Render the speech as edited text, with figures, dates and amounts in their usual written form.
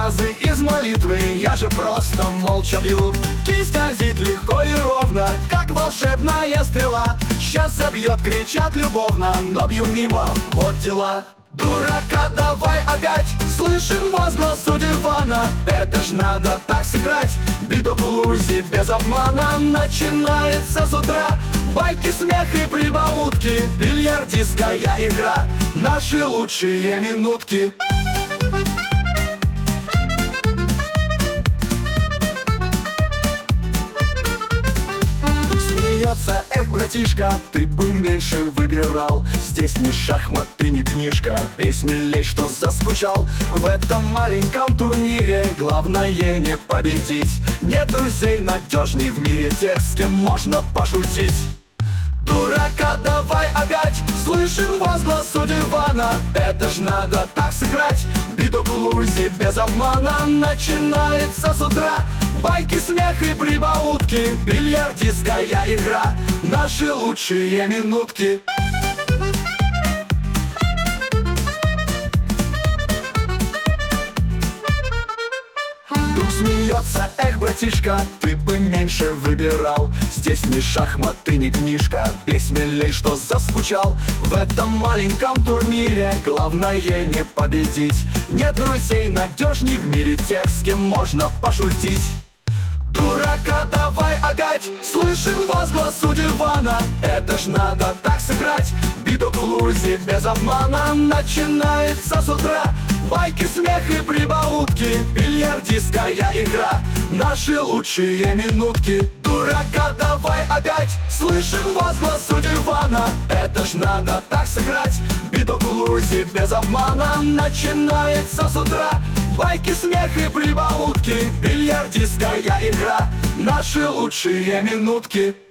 фразы из молитвы, я же просто молча бью. Кисть скользит легко и ровно, как волшебная стрела. Сейчас забьет, кричат любовно, но бью мимо, вот дела. Дурака давай опять, слышим возглас у дивана. Это ж надо так сыграть, бит о блузе без обмана. Начинается с утра, байки, смех и прибаутки, бильярдистская игра, наши лучшие минутки. Смеется, эх, братишка, ты бы меньше выбирал. Здесь не шахматы, не книжка, песни лечь, что заскучал. В этом маленьком турнире главное не победить. Нет друзей надежней в мире, тех, с кем можно пошутить. Дурака давай опять, слышим возглас у дивана. Это ж надо так сыграть, бит о блузе без обмана. Начинается с утра, байки, смех и прибаутки, бильярдистская игра, наши лучшие минутки. Друг смеется, эх, братишка, ты бы меньше выбирал. Здесь не шахматы, не книжка, песня лишь что заскучал. В этом маленьком турнире главное не победить. Нет друзей надежней в мире, тех, с кем можно пошутить. Дурака давай опять, слышим возглас у дивана. Это ж надо так сыграть, бит о блузе без обмана. Начинается с утра, байки, смех и прибаутки, бильярдистская игра, наши лучшие минутки. Дурака давай опять, слышим возглас у дивана. Это ж надо так сыграть, бит о блузе без обмана. Начинается с утра, байки, смех и прибаутки, бильярдистская игра, наши лучшие минутки.